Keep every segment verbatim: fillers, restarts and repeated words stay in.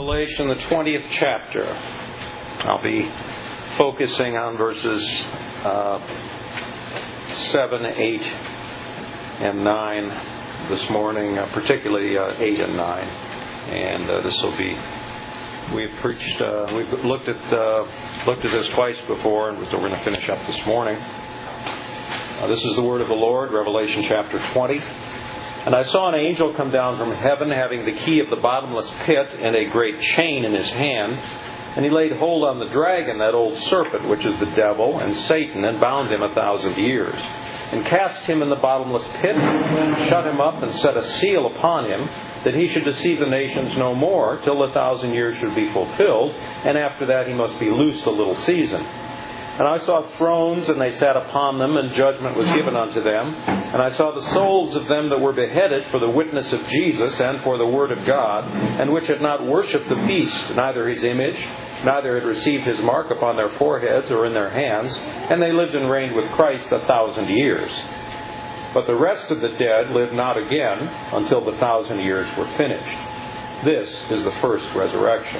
Revelation, the twentieth chapter. I'll be focusing on verses uh, seven, eight, and nine this morning, uh, particularly uh, eight and nine. And uh, this will be, we've preached, uh, we've looked at uh, looked at this twice before, and so we're going to finish up this morning. Uh, this is the word of the Lord, Revelation chapter twenty. And I saw an angel come down from heaven, having the key of the bottomless pit and a great chain in his hand. And he laid hold on the dragon, that old serpent, which is the devil and Satan, and bound him a thousand years. And cast him in the bottomless pit, and shut him up, and set a seal upon him, that he should deceive the nations no more, till the thousand years should be fulfilled. And after that he must be loosed a little season. And I saw thrones, and they sat upon them, and judgment was given unto them. And I saw the souls of them that were beheaded for the witness of Jesus and for the word of God, and which had not worshipped the beast, neither his image, neither had received his mark upon their foreheads or in their hands. And they lived and reigned with Christ a thousand years. But the rest of the dead lived not again until the thousand years were finished. This is the first resurrection.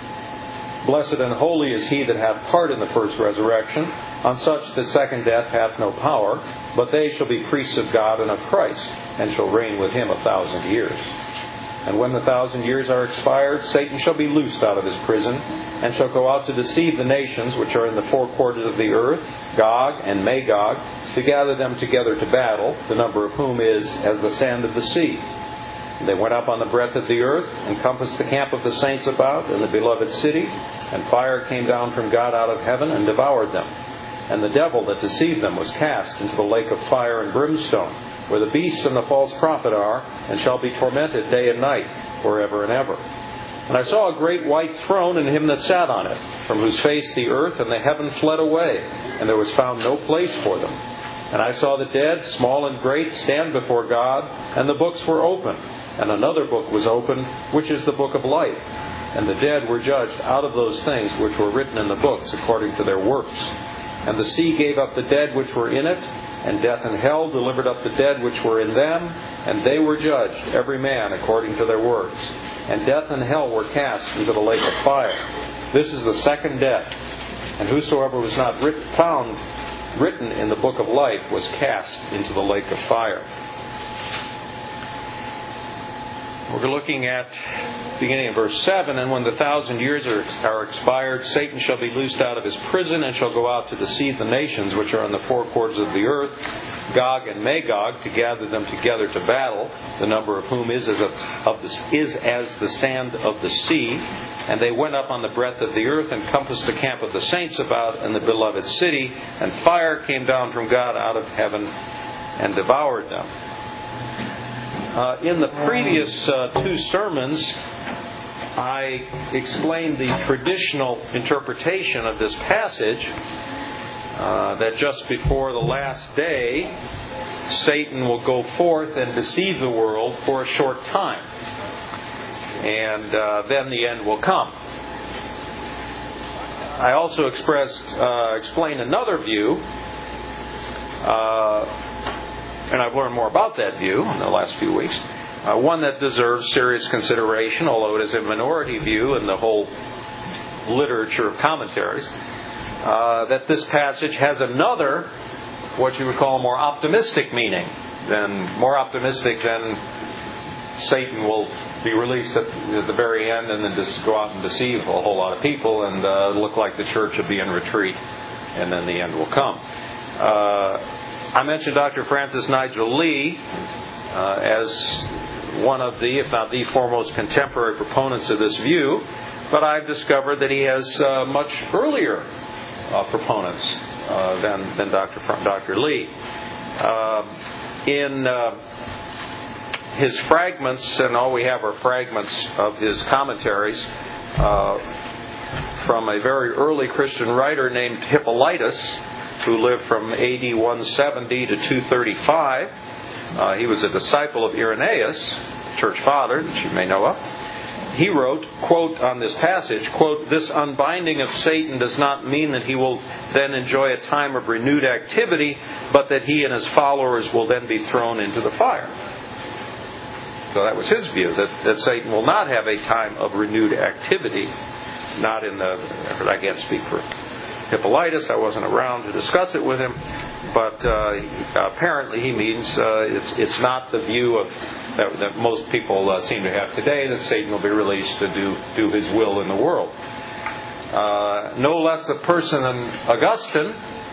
Blessed and holy is he that hath part in the first resurrection. On such the second death hath no power, but they shall be priests of God and of Christ, and shall reign with him a thousand years. And when the thousand years are expired, Satan shall be loosed out of his prison, and shall go out to deceive the nations which are in the four quarters of the earth, Gog and Magog, to gather them together to battle, the number of whom is as the sand of the sea. They went up on the breadth of the earth, and compassed the camp of the saints about, and the beloved city, and fire came down from God out of heaven, and devoured them. And the devil that deceived them was cast into the lake of fire and brimstone, where the beast and the false prophet are, and shall be tormented day and night, forever and ever. And I saw a great white throne, and him that sat on it, from whose face the earth and the heaven fled away, and there was found no place for them. And I saw the dead, small and great, stand before God, and the books were opened. And another book was opened, which is the book of life. And the dead were judged out of those things which were written in the books according to their works. And the sea gave up the dead which were in it, and death and hell delivered up the dead which were in them, and they were judged, every man according to their works. And death and hell were cast into the lake of fire. This is the second death. And whosoever was not writ- found written in the book of life was cast into the lake of fire. We're looking at beginning of verse seven. And when the thousand years are, are expired, Satan shall be loosed out of his prison, and shall go out to deceive the nations which are in the four quarters of the earth, Gog and Magog, to gather them together to battle, the number of whom is as, a, of the, is as the sand of the sea. And they went up on the breadth of the earth, and compassed the camp of the saints about, and the beloved city. And fire came down from God out of heaven, and devoured them. Uh, in the previous uh, two sermons, I explained the traditional interpretation of this passage, uh, that just before the last day, Satan will go forth and deceive the world for a short time. And uh, then the end will come. I also expressed, uh, explained another view, uh, and I've learned more about that view in the last few weeks. Uh, one that deserves serious consideration, although it is a minority view in the whole literature of commentaries. Uh, that this passage has another, what you would call a more optimistic meaning, than more optimistic than Satan will be released at the very end and then just go out and deceive a whole lot of people and uh, look like the church will be in retreat, and then the end will come. Uh, I mentioned Doctor Francis Nigel Lee uh, as one of the, if not the foremost contemporary proponents of this view, but I've discovered that he has uh, much earlier uh, proponents uh, than, than Doctor Fr- Doctor Lee. Uh, in uh, his fragments, and all we have are fragments of his commentaries uh, from a very early Christian writer named Hippolytus, who lived from A D one seventy to two thirty-five. Uh, he was a disciple of Irenaeus, church father that you may know of. He wrote, quote, on this passage, quote, "This unbinding of Satan does not mean that he will then enjoy a time of renewed activity, but that he and his followers will then be thrown into the fire." So that was his view, that, that Satan will not have a time of renewed activity, not in the, I can't speak for Hippolytus, I wasn't around to discuss it with him, but uh, apparently he means uh, it's it's not the view of that, that most people uh, seem to have today, that Satan will be released to do, do his will in the world. Uh, no less a person than Augustine,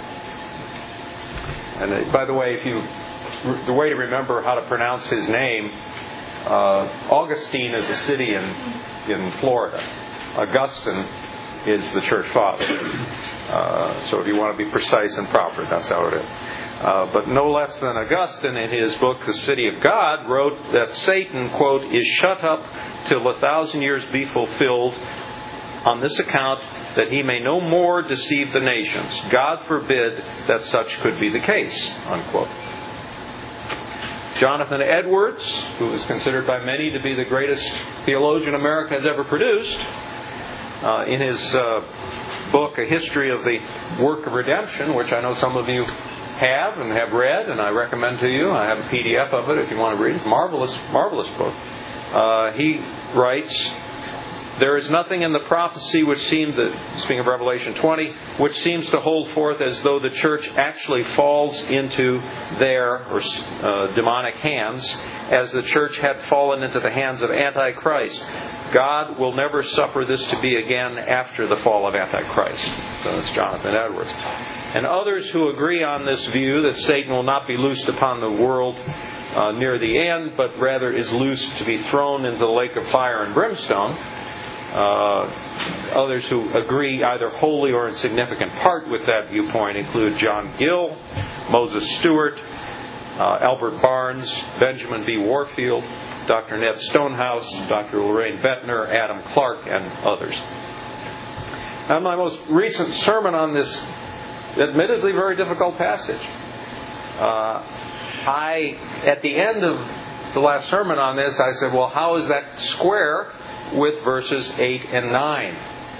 and uh, by the way, if you the way to remember how to pronounce his name, uh, Augustine is a city in in Florida. Augustine is the church father. Uh, so if you want to be precise and proper, that's how it is. Uh, but no less than Augustine, in his book, The City of God, wrote that Satan, quote, is shut up till a thousand years be fulfilled on this account that he may no more deceive the nations. God forbid that such could be the case, unquote. Jonathan Edwards, who is considered by many to be the greatest theologian America has ever produced, uh, in his uh, book, A History of the Work of Redemption, which I know some of you have and have read, and I recommend to you. I have a P D F of it if you want to read it. It's a marvelous, marvelous book. Uh, he writes, there is nothing in the prophecy which seemed, that, speaking of Revelation twenty, which seems to hold forth as though the church actually falls into their or uh, demonic hands, as the church had fallen into the hands of Antichrist. God will never suffer this to be again after the fall of Antichrist. So that's Jonathan Edwards. And others who agree on this view that Satan will not be loosed upon the world uh, near the end, but rather is loosed to be thrown into the lake of fire and brimstone. Uh, others who agree either wholly or in significant part with that viewpoint include John Gill, Moses Stewart, uh, Albert Barnes, Benjamin B. Warfield, Doctor Ned Stonehouse, Doctor Lorraine Bettner, Adam Clark, and others. Now, my most recent sermon on this admittedly very difficult passage, uh, I, at the end of the last sermon on this, I said, well, how is that square with verses eight and nine?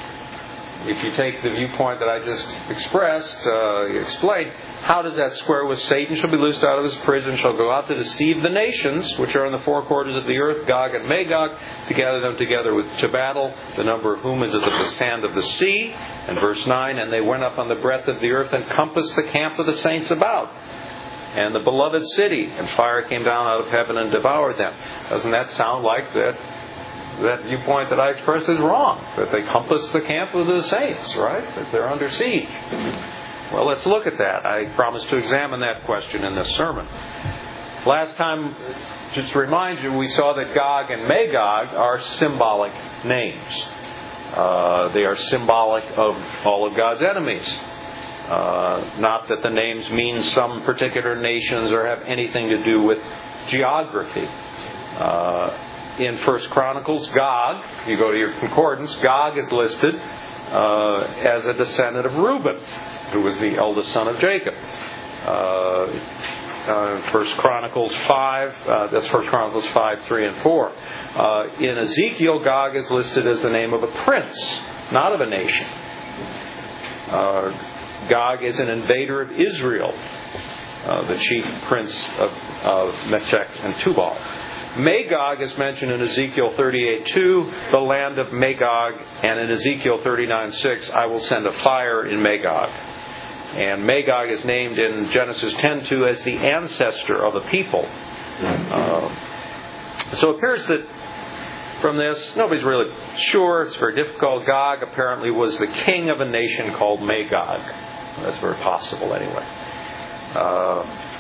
If you take the viewpoint that I just expressed, uh, explained, how does that square with Satan shall be loosed out of his prison, shall go out to deceive the nations, which are in the four quarters of the earth, Gog and Magog, to gather them together with, to battle, the number of whom is as of the sand of the sea. And verse nine, and they went up on the breadth of the earth and compassed the camp of the saints about, and the beloved city, and fire came down out of heaven and devoured them. Doesn't that sound like that? That viewpoint that I expressed is wrong. That they compass the camp of the saints, right? That they're under siege. Well, let's look at that. I promised to examine that question in this sermon. Last time, just to remind you, we saw that Gog and Magog are symbolic names. Uh, they are symbolic of all of God's enemies. Uh, not that the names mean some particular nations or have anything to do with geography. Uh, In First Chronicles, Gog, you go to your concordance, Gog is listed uh, as a descendant of Reuben, who was the eldest son of Jacob. Uh, uh, First Chronicles five, uh, that's First Chronicles five, three, and four. Uh, in Ezekiel, Gog is listed as the name of a prince, not of a nation. Uh, Gog is an invader of Israel, uh, the chief prince of, of Meshech and Tubal. Magog is mentioned in Ezekiel thirty-eight two, the land of Magog, and in Ezekiel thirty-nine six, I will send a fire in Magog. And Magog is named in Genesis ten two as the ancestor of a people. Uh, so it appears that from this, nobody's really sure, it's very difficult. Gog apparently was the king of a nation called Magog. That's very possible anyway. Uh,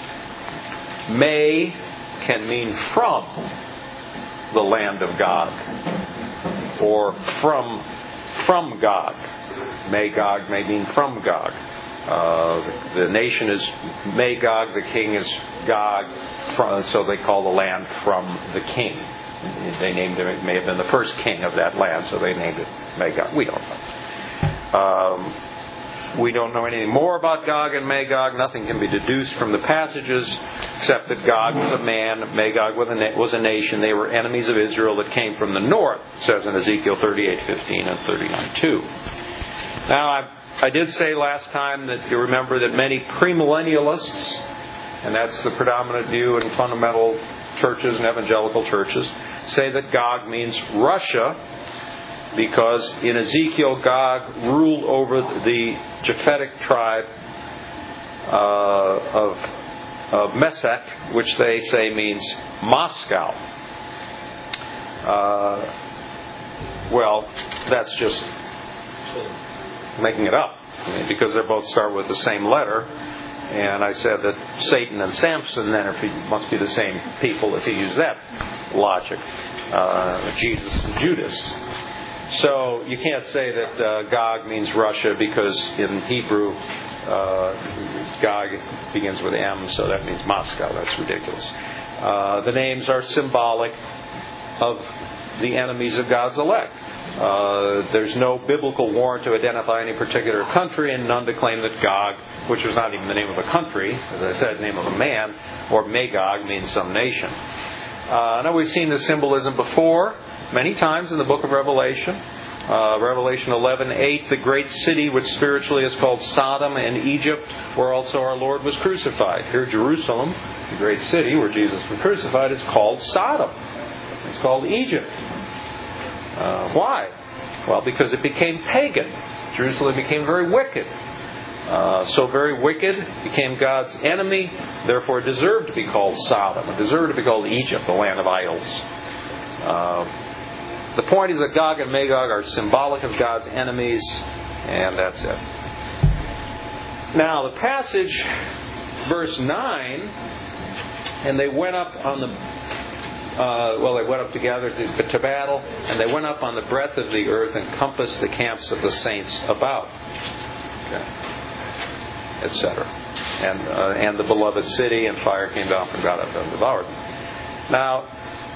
May can mean from the land of Gog, or from from Gog. Magog may mean from Gog. Uh, the nation is Magog, the king is Gog, from, so they call the land from the king. They named him, it may have been the first king of that land, so they named it Magog. We don't know. Um, We don't know anything more about Gog and Magog. Nothing can be deduced from the passages except that Gog was a man, Magog was a nation. They were enemies of Israel that came from the north, it says in Ezekiel thirty-eight fifteen and thirty-nine two. Now, I, I did say last time that you remember that many premillennialists, and that's the predominant view in fundamental churches and evangelical churches say that Gog means Russia, because in Ezekiel, Gog ruled over the Japhetic tribe uh, of, of Meshech, which they say means Moscow. Uh, well, that's just making it up, I mean, because they both start with the same letter. And I said that Satan and Samson then if he, must be the same people if you use that logic. Uh, Jesus and Judas. So you can't say that uh, Gog means Russia, because in Hebrew uh, Gog begins with M, so that means Moscow. That's ridiculous. Uh, the names are symbolic of the enemies of God's elect. Uh, there's no biblical warrant to identify any particular country, and none to claim that Gog, which was not even the name of a country, as I said, the name of a man, or Magog means some nation. Uh, now we've seen this symbolism before, many times in the book of Revelation. Uh, Revelation eleven eight, the great city which spiritually is called Sodom and Egypt, where also our Lord was crucified. Here Jerusalem, the great city where Jesus was crucified, is called Sodom. It's called Egypt. Uh, why? Well, because it became pagan. Jerusalem became very wicked. Uh, so very wicked, became God's enemy, therefore it deserved to be called Sodom. It deserved to be called Egypt, the land of idols. Uh, the point is that Gog and Magog are symbolic of God's enemies, and that's it. Now, the passage, verse nine, and they went up on the Uh, well, they went up together to, to battle, and they went up on the breadth of the earth and compassed the camps of the saints about, okay, et cetera. And uh, and the beloved city, and fire came down from God and devoured them. Now,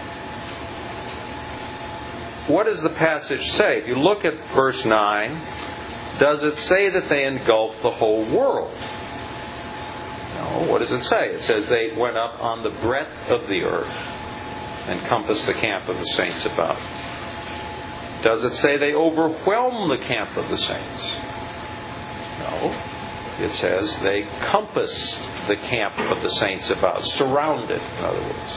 what does the passage say? If you look at verse nine, does it say that they engulfed the whole world? No. What does it say? It says they went up on the breadth of the earth and compass the camp of the saints about. Does it say they overwhelm the camp of the saints? No. It says they compass the camp of the saints about, surround it, in other words.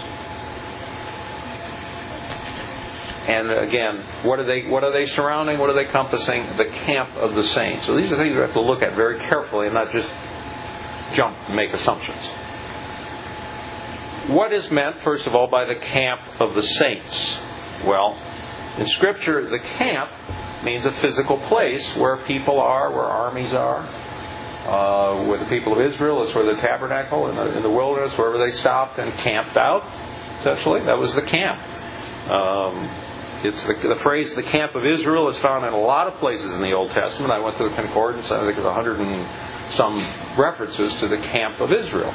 And again, what are they what are they surrounding? What are they compassing? The camp of the saints. So these are things we have to look at very carefully and not just jump and make assumptions. What is meant, first of all, by the camp of the saints? Well, in Scripture, the camp means a physical place where people are, where armies are. Uh, where the people of Israel is where the tabernacle in the, in the wilderness, wherever they stopped and camped out, essentially. That was the camp. Um, it's the, the phrase, the camp of Israel, is found in a lot of places in the Old Testament. I went to the Concordance, I think there's a hundred and some references to the camp of Israel.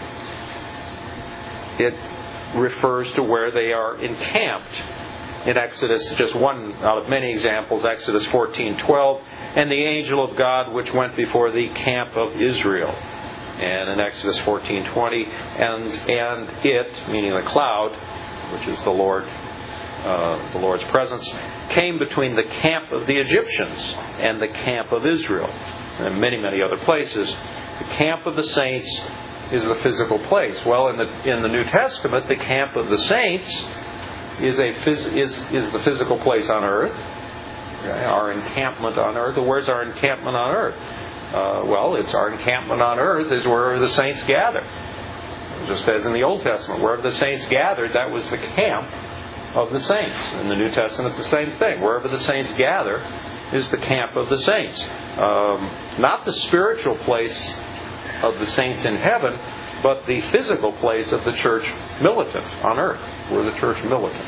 It refers to where they are encamped. In Exodus, just one out of many examples, Exodus fourteen twelve, and the angel of God which went before the camp of Israel. And in Exodus fourteen twenty, and and it, meaning the cloud, which is the Lord, uh, the Lord's presence, came between the camp of the Egyptians and the camp of Israel, and many many other places. The camp of the saints is the physical place. Well, in the in the New Testament, the camp of the saints is a phys, is is the physical place on earth. Okay, our encampment on earth. Well, where's our encampment on earth? Uh, well, it's our encampment on earth is wherever the saints gather. Just as in the Old Testament, wherever the saints gathered, that was the camp of the saints. In the New Testament, it's the same thing. Wherever the saints gather is the camp of the saints. Um, not the spiritual place of the saints in heaven, but the physical place of the church militant on earth. We're the church militant.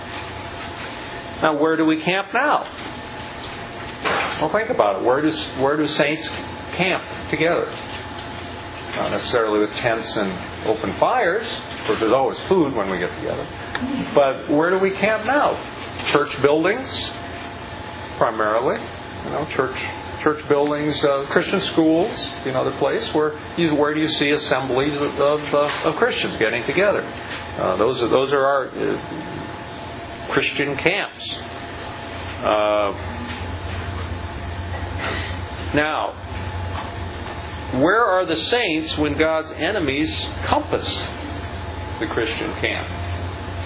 Now, where do we camp now? Well, think about it. Where do, where do saints camp together? Not necessarily with tents and open fires, because there's always food when we get together. But where do we camp now? Church buildings, primarily. You know, church church buildings, uh, Christian schools, another place where you, where do you see assemblies of of, uh, of Christians getting together? Uh, those are those are our uh, Christian camps. Uh, now, where are the saints when God's enemies compass the Christian camp?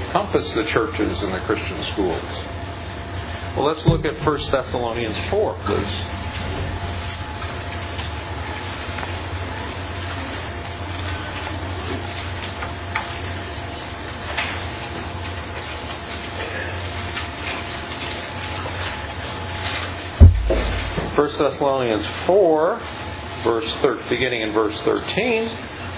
compass the churches and the Christian schools? Well, let's look at First Thessalonians four, please. First Thessalonians four, verse thir- beginning in verse thirteen.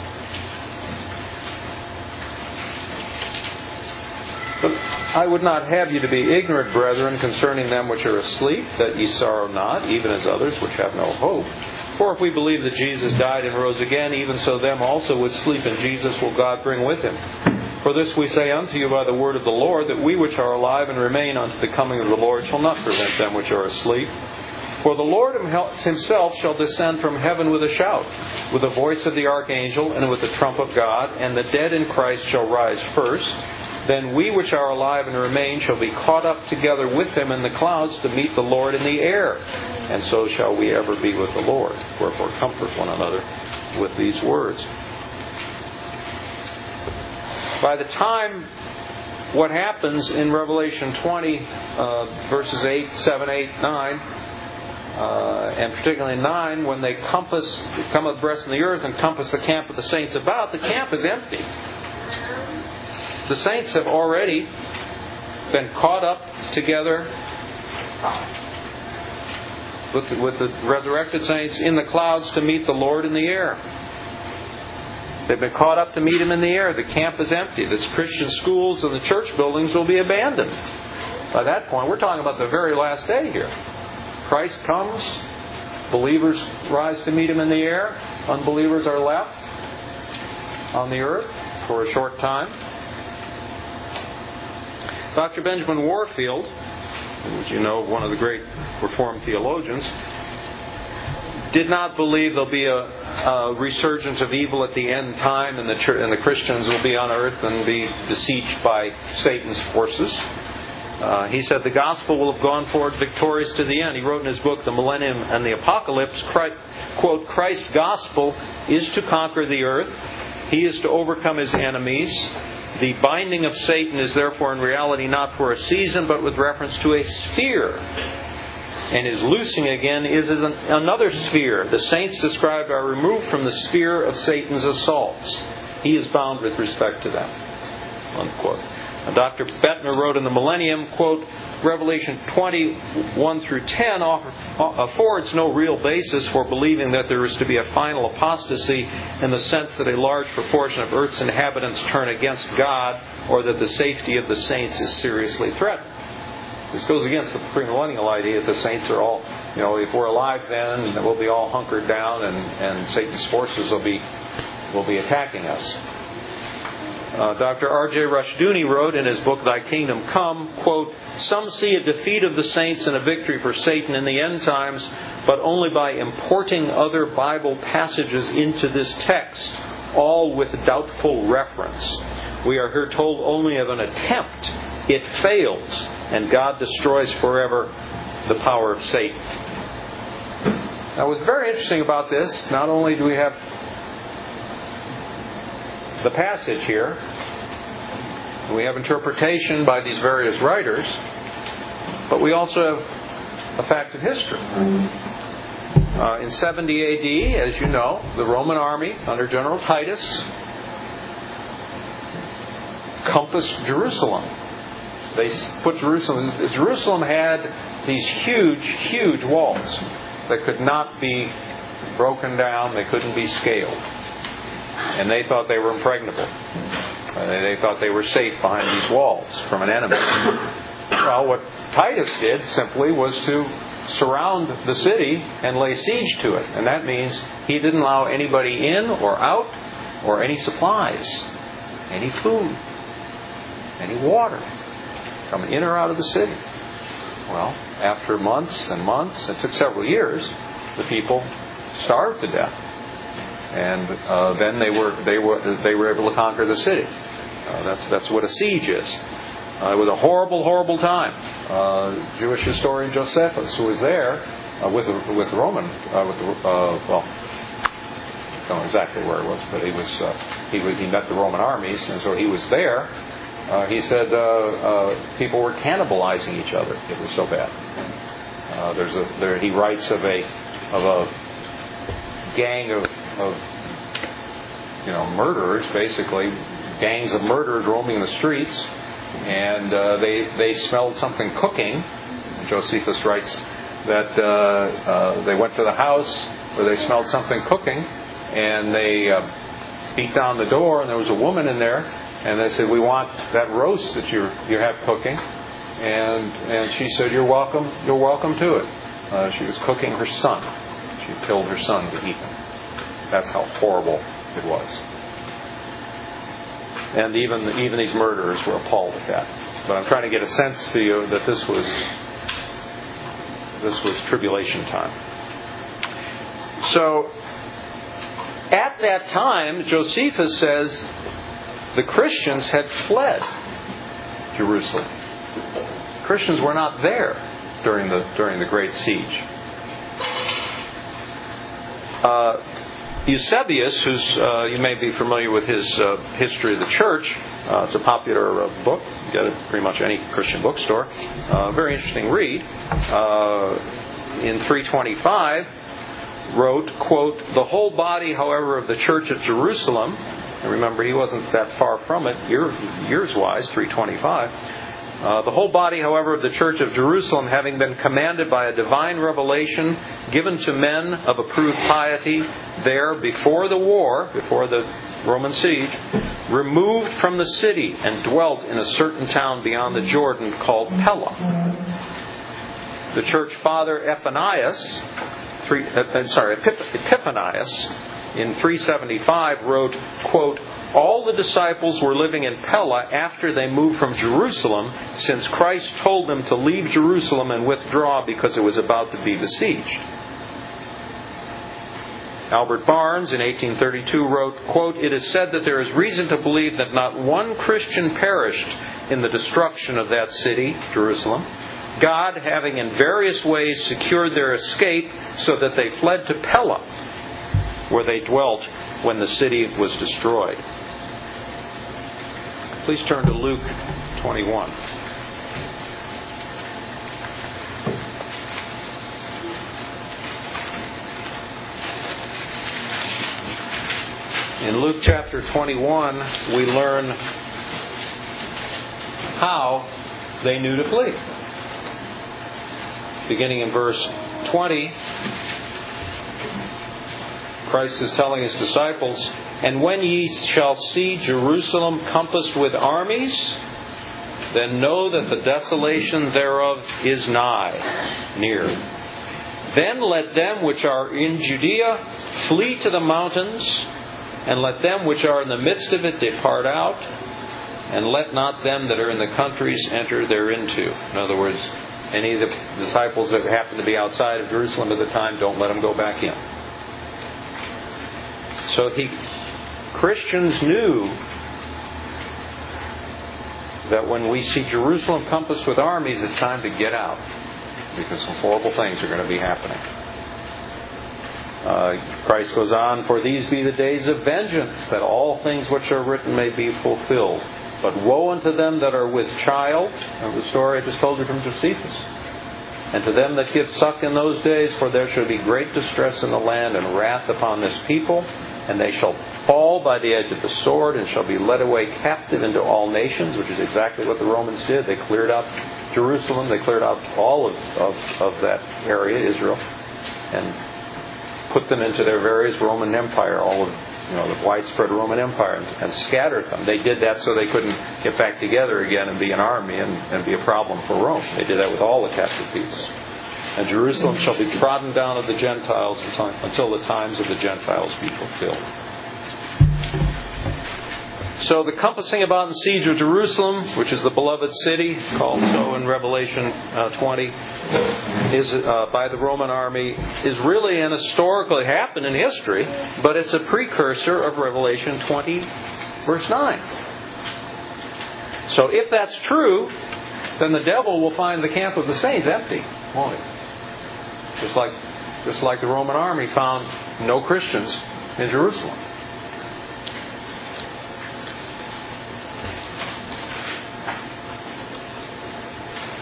But I would not have you to be ignorant, brethren, concerning them which are asleep, that ye sorrow not, even as others which have no hope. For if we believe that Jesus died and rose again, even so them also which sleep in Jesus will God bring with him. For this we say unto you by the word of the Lord, that we which are alive and remain unto the coming of the Lord shall not prevent them which are asleep. For the Lord himself shall descend from heaven with a shout, with the voice of the archangel, and with the trump of God, and the dead in Christ shall rise first. Then we which are alive and remain shall be caught up together with them in the clouds to meet the Lord in the air. And so shall we ever be with the Lord. Wherefore comfort one another with these words. By the time what happens in Revelation twenty, uh, verses eight, seven, eight, nine, uh, and particularly nine, when they compass, come abreast in the earth and compass the camp of the saints about, the camp is empty. The saints have already been caught up together with the, with the resurrected saints in the clouds to meet the Lord in the air. They've been caught up to meet Him in the air. The camp is empty. The Christian schools and the church buildings will be abandoned. By that point, we're talking about the very last day here. Christ comes. Believers rise to meet Him in the air. Unbelievers are left on the earth for a short time. Doctor Benjamin Warfield, as you know, one of the great Reformed theologians, did not believe there'll be a, a resurgence of evil at the end time, and the church, and the Christians will be on earth and be besieged by Satan's forces. Uh, he said the gospel will have gone forward victorious to the end. He wrote in his book, The Millennium and the Apocalypse, Christ, quote, Christ's gospel is to conquer the earth. He is to overcome his enemies. The binding of Satan is therefore in reality not for a season, but with reference to a sphere. And his loosing again is an, another sphere. The saints described are removed from the sphere of Satan's assaults. He is bound with respect to them. Unquote. Now, Doctor Bettner wrote in the Millennium, quote, Revelation twenty, one through ten offer, affords no real basis for believing that there is to be a final apostasy in the sense that a large proportion of Earth's inhabitants turn against God, or that the safety of the saints is seriously threatened. This goes against the premillennial idea that the saints are all, you know, if we're alive then, we'll be all hunkered down and, and Satan's forces will be will be attacking us. Uh, Doctor R J Rushdoony wrote in his book, Thy Kingdom Come, quote, Some see a defeat of the saints and a victory for Satan in the end times, but only by importing other Bible passages into this text, all with doubtful reference. We are here told only of an attempt. It fails, and God destroys forever the power of Satan. Now, what's very interesting about this, not only do we have the passage here, we have interpretation by these various writers, but we also have a fact of history. Uh, in seventy A D, as you know, the Roman army under General Titus compassed Jerusalem. They put Jerusalem. Jerusalem had these huge, huge walls that could not be broken down. They couldn't be scaled. And they thought they were impregnable. Uh, they thought they were safe behind these walls from an enemy. Well, what Titus did simply was to surround the city and lay siege to it. And that means he didn't allow anybody in or out, or any supplies, any food, any water coming in or out of the city. Well, after months and months, it took several years, the people starved to death. And uh, then they were they were they were able to conquer the city. Uh, that's that's what a siege is. Uh, it was a horrible, horrible time. Uh, Jewish historian Josephus, who was there uh, with with Roman, uh, with the, uh, well, I don't know exactly where it was, but he was uh, he he met the Roman armies, and so he was there. Uh, he said uh, uh, people were cannibalizing each other. It was so bad. Uh, there's a there, he writes of a of a gang of, of you know murderers, basically gangs of murderers roaming the streets, and uh, they they smelled something cooking. Josephus writes that uh, uh, they went to the house where they smelled something cooking, and they uh, beat down the door, and there was a woman in there, and they said, "We want that roast that you you have cooking." And and she said, "You're welcome. You're welcome to it." Uh, she was cooking her son. She killed her son to eat him. That's how horrible it was. And even even these murderers were appalled at that. But I'm trying to get a sense to you that this was this was tribulation time. So at that time, Josephus says the Christians had fled Jerusalem. Christians were not there during the during the Great Siege. Uh, Eusebius, who's uh, you may be familiar with his uh, History of the Church. Uh, it's a popular uh, book. You get it at pretty much any Christian bookstore. Uh, very interesting read. Uh, in three twenty-five, wrote, quote, "The whole body, however, of the Church at Jerusalem," and remember he wasn't that far from it, year, years-wise, three twenty-five. Uh, the whole body, however, of the Church of Jerusalem, having been commanded by a divine revelation given to men of approved piety there before the war, before the Roman siege, removed from the city and dwelt in a certain town beyond the Jordan called Pella. The church father Ephanius, three, uh, sorry, Epip- Epiphanius, in three seventy-five wrote, quote, "All the disciples were living in Pella after they moved from Jerusalem, since Christ told them to leave Jerusalem and withdraw because it was about to be besieged." Albert Barnes in eighteen thirty-two wrote, quote, "It is said that there is reason to believe that not one Christian perished in the destruction of that city, Jerusalem, God having in various ways secured their escape so that they fled to Pella, where they dwelt when the city was destroyed." Please turn to Luke twenty-one. In Luke chapter twenty-one, we learn how they knew to flee. Beginning in verse twenty, Christ is telling His disciples, "And when ye shall see Jerusalem compassed with armies, then know that the desolation thereof is nigh, near. Then let them which are in Judea flee to the mountains, and let them which are in the midst of it depart out, and let not them that are in the countries enter thereinto." In other words, any of the disciples that happen to be outside of Jerusalem at the time, don't let them go back in. So he, Christians knew that when we see Jerusalem compassed with armies, it's time to get out, because some horrible things are going to be happening. Uh, Christ goes on, "For these be the days of vengeance, that all things which are written may be fulfilled. But woe unto them that are with child," and the story I just told you from Josephus, "and to them that give suck in those days, for there shall be great distress in the land, and wrath upon this people, and they shall fall by the edge of the sword, and shall be led away captive into all nations," which is exactly what the Romans did. They cleared out Jerusalem, they cleared out all of, of, of that area, Israel, and put them into their various Roman Empire, all of you know the widespread Roman Empire, and, and scattered them. They did that so they couldn't get back together again and be an army and, and be a problem for Rome. They did that with all the captive peoples. "And Jerusalem shall be trodden down of the Gentiles until the times of the Gentiles be fulfilled." So the compassing about and siege of Jerusalem, which is the beloved city, called so in Revelation uh, twenty, is uh, by the Roman army, is really an historically happened in history, but it's a precursor of Revelation twenty, verse nine. So if that's true, then the devil will find the camp of the saints empty, won't he? Just like, just like the Roman army found no Christians in Jerusalem.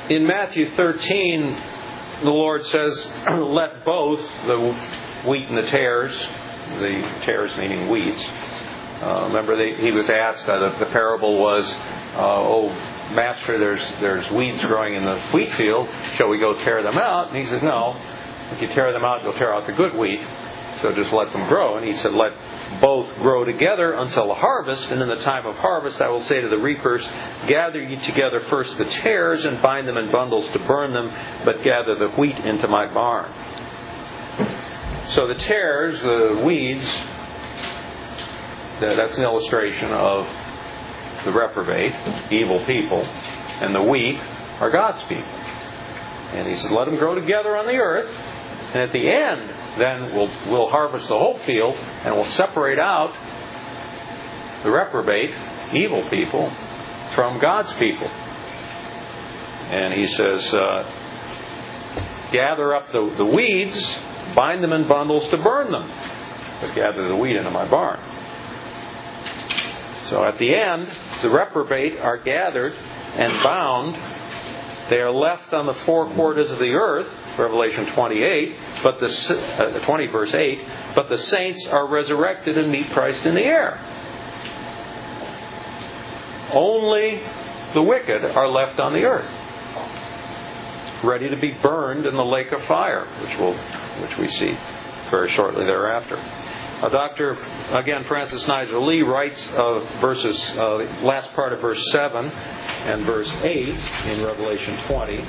in Matthew thirteen, the Lord says, let both the wheat and the tares, the tares meaning weeds. Uh, remember, they, he was asked, uh, the, the parable was, uh, oh, Master, there's there's weeds growing in the wheat field. Shall we go tear them out? And he said, no. If you tear them out, you'll tear out the good wheat. So just let them grow. And he said, let both grow together until the harvest. And in the time of harvest, I will say to the reapers, gather ye together first the tares and bind them in bundles to burn them, but gather the wheat into my barn. So the tares, the weeds, that's an illustration of the reprobate, evil people, and the wheat are God's people. And he says, let them grow together on the earth, and at the end, then we'll we'll harvest the whole field, and we'll separate out the reprobate, evil people, from God's people. And he says, uh, gather up the, the weeds, bind them in bundles to burn them, but gather the wheat into my barn. So at the end, the reprobate are gathered and bound. They are left on the four quarters of the earth, Revelation twenty-eight, but the uh, twenty verse eight. But the saints are resurrected and meet Christ in the air. Only the wicked are left on the earth, ready to be burned in the lake of fire, which will, which we see very shortly thereafter. Uh, Doctor again Francis Nigel Lee writes of verses uh, last part of verse seven and verse eight in Revelation twenty.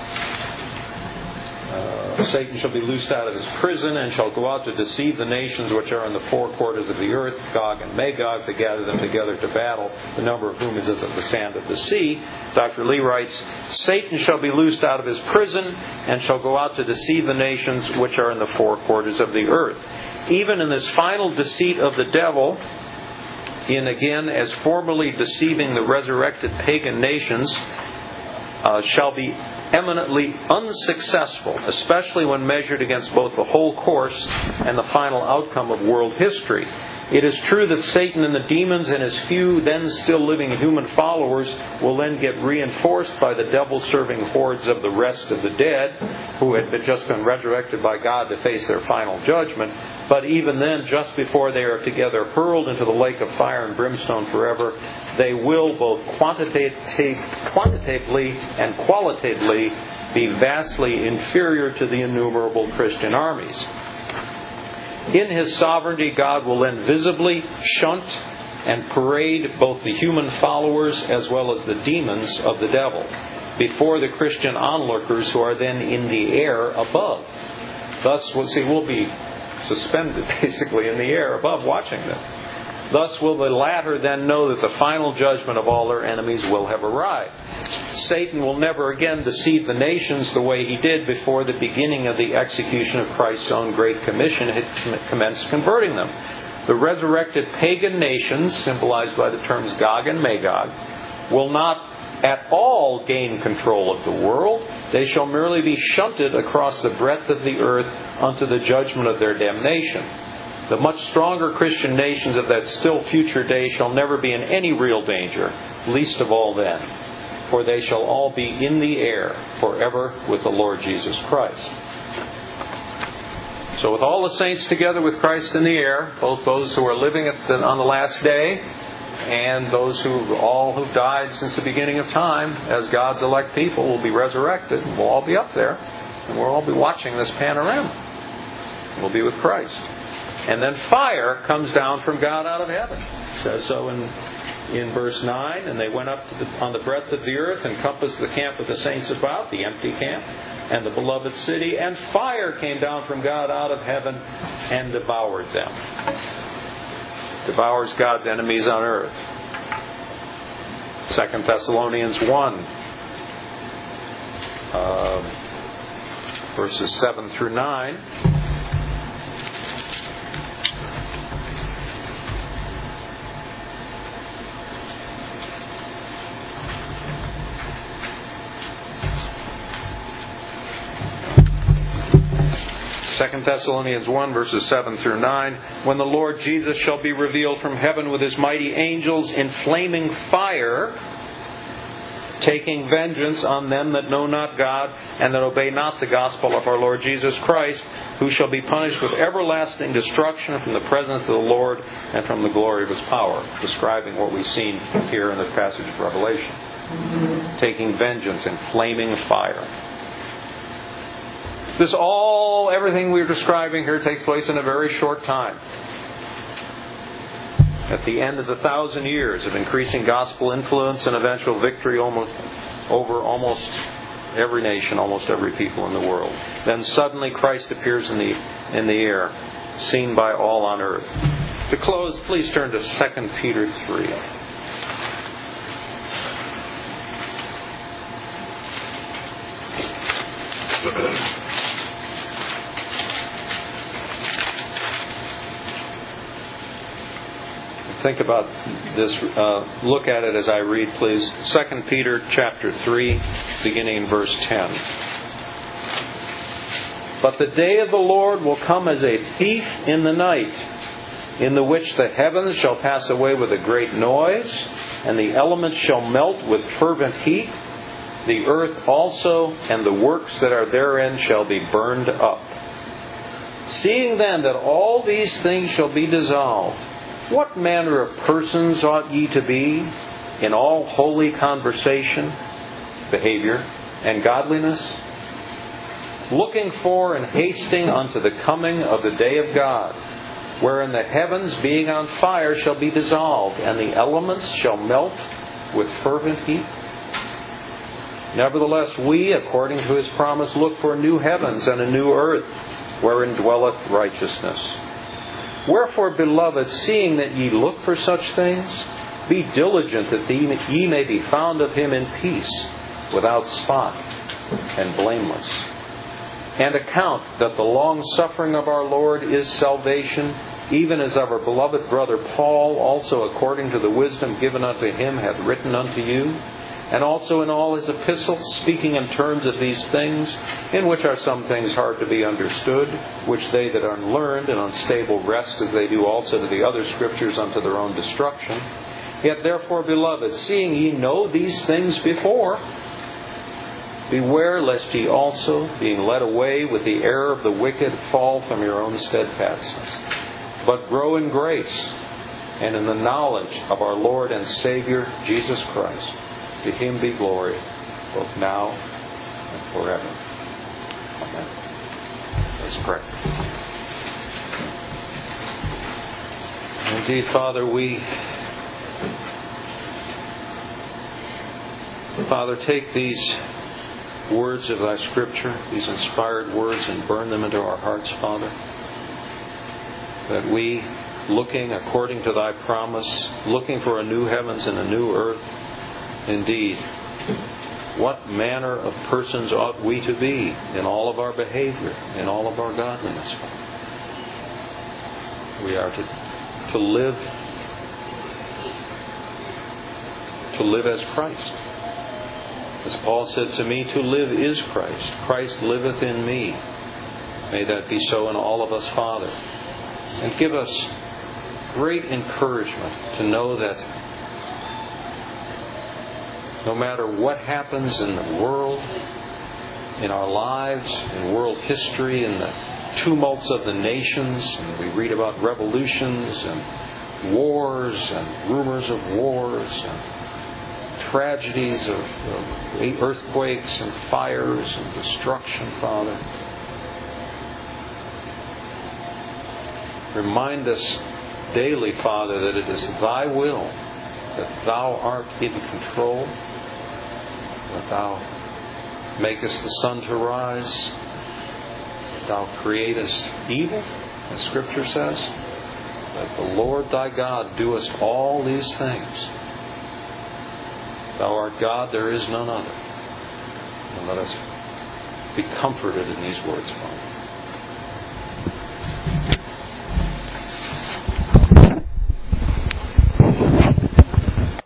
Uh, Satan shall be loosed out of his prison and shall go out to deceive the nations which are in the four quarters of the earth, Gog and Magog, to gather them together to battle, the number of whom is as of the sand of the sea. Doctor Lee writes, Satan shall be loosed out of his prison and shall go out to deceive the nations which are in the four quarters of the earth. Even in this final deceit of the devil, in again as formerly deceiving the resurrected pagan nations, uh, shall be eminently unsuccessful, especially when measured against both the whole course and the final outcome of world history. It is true that Satan and the demons and his few then still living human followers will then get reinforced by the devil-serving hordes of the rest of the dead, who had just been resurrected by God to face their final judgment. But even then, just before they are together hurled into the lake of fire and brimstone forever, they will both quantitative, quantitatively and qualitatively be vastly inferior to the innumerable Christian armies. In His sovereignty, God will then visibly shunt and parade both the human followers as well as the demons of the devil before the Christian onlookers who are then in the air above. Thus, we'll see, we'll be suspended basically in the air above watching this. Thus will the latter then know that the final judgment of all their enemies will have arrived. Satan will never again deceive the nations the way he did before the beginning of the execution of Christ's own Great Commission had commenced converting them. The resurrected pagan nations, symbolized by the terms Gog and Magog, will not at all gain control of the world. They shall merely be shunted across the breadth of the earth unto the judgment of their damnation. The much stronger Christian nations of that still future day shall never be in any real danger, least of all then, for they shall all be in the air forever with the Lord Jesus Christ. So with all the saints together with Christ in the air, both those who are living at the, on the last day and those who all who've died since the beginning of time as God's elect people will be resurrected. We'll all be up there and we'll all be watching this panorama. We'll be with Christ. And then fire comes down from God out of heaven. It says so in in verse nine, and they went up to the, on the breadth of the earth and compassed the camp of the saints about, the empty camp, and the beloved city, and fire came down from God out of heaven and devoured them. Devours God's enemies on earth. Second Thessalonians one, uh, verses seven through nine. Second Thessalonians one, verses seven through nine. When the Lord Jesus shall be revealed from heaven with His mighty angels in flaming fire, taking vengeance on them that know not God and that obey not the gospel of our Lord Jesus Christ, who shall be punished with everlasting destruction from the presence of the Lord and from the glory of His power," describing what we've seen here in the passage of Revelation. Taking vengeance in flaming fire. This all, everything we're describing here takes place in a very short time. At the end of the thousand years of increasing gospel influence and eventual victory almost over almost every nation, almost every people in the world. Then suddenly Christ appears in the in the air, seen by all on earth. To close, please turn to Second Peter three. Think about this. Uh, look at it as I read, please. Second Peter chapter three, beginning in verse ten. "But the day of the Lord will come as a thief in the night, in the which the heavens shall pass away with a great noise, and the elements shall melt with fervent heat. The earth also and the works that are therein shall be burned up. Seeing then that all these things shall be dissolved, what manner of persons ought ye to be in all holy conversation, behavior, and godliness, looking for and hasting unto the coming of the day of God, wherein the heavens being on fire shall be dissolved, and the elements shall melt with fervent heat? Nevertheless, we, according to His promise, look for new heavens and a new earth, wherein dwelleth righteousness. Wherefore, beloved, seeing that ye look for such things, be diligent that ye may be found of Him in peace, without spot and blameless. And account that the long suffering of our Lord is salvation, even as our beloved brother Paul also according to the wisdom given unto him hath written unto you, and also in all his epistles, speaking in terms of these things, in which are some things hard to be understood, which they that are unlearned and unstable wrest, as they do also to the other scriptures unto their own destruction. Yet therefore, beloved, seeing ye know these things before, beware lest ye also, being led away with the error of the wicked, fall from your own steadfastness. But grow in grace and in the knowledge of our Lord and Savior, Jesus Christ. To Him be glory, both now and forever. Amen. Let's pray. Indeed, Father, we, Father, take these words of Thy Scripture, these inspired words, and burn them into our hearts, Father. That we, looking according to Thy promise, looking for a new heavens and a new earth, indeed, what manner of persons ought we to be in all of our behavior, in all of our godliness? We are to, to live to live as Christ. As Paul said to me, to live is Christ. Christ liveth in me. May that be so in all of us, Father. And give us great encouragement to know that no matter what happens in the world, in our lives, in world history, in the tumults of the nations, and we read about revolutions and wars and rumors of wars and tragedies of, of earthquakes and fires and destruction, Father. Remind us daily, Father, that it is Thy will, that Thou art in control, that Thou makest the sun to rise, that Thou createst evil, as Scripture says, that the Lord Thy God doest all these things. Thou art God, there is none other. And let us be comforted in these words, Father.